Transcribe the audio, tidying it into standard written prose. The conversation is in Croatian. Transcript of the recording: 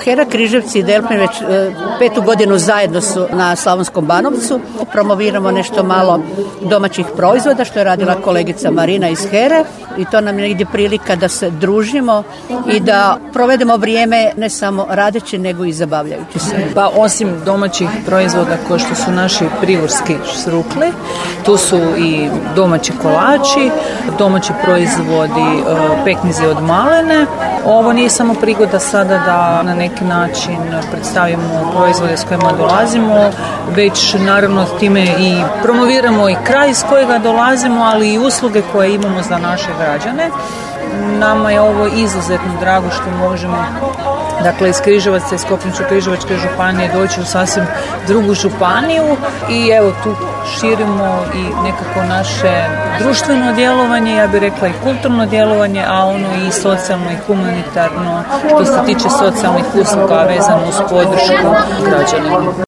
HERA Križevci i Delpin već 5. godinu zajedno su na Slavonskom Banovcu. Promoviramo nešto malo domaćih proizvoda što je radila kolegica Marina iz HERE i to nam je negdje prilika da se družimo i da provedemo vrijeme ne samo radeći nego i zabavljajući se. Pa osim domaćih proizvoda kao što su naši prigorski štrukli, tu su i domaći kolači, domaći proizvodi, pekmizi od malene. Ovo nije samo prigoda sada da na neki način predstavimo proizvode s kojima dolazimo, već naravno time i promoviramo i kraj iz kojega dolazimo, ali i usluge koje imamo za naše građane. Nama je ovo izuzetno drago što možemo, dakle, iz Križevaca, iz Koprivničko-križevačke županije doći u sasvim drugu županiju i evo tu širimo i nekako naše društveno djelovanje, ja bih rekla i kulturno djelovanje, a ono i socijalno i humanitarno što se tiče socijalnih usluga vezano uz podršku građanima.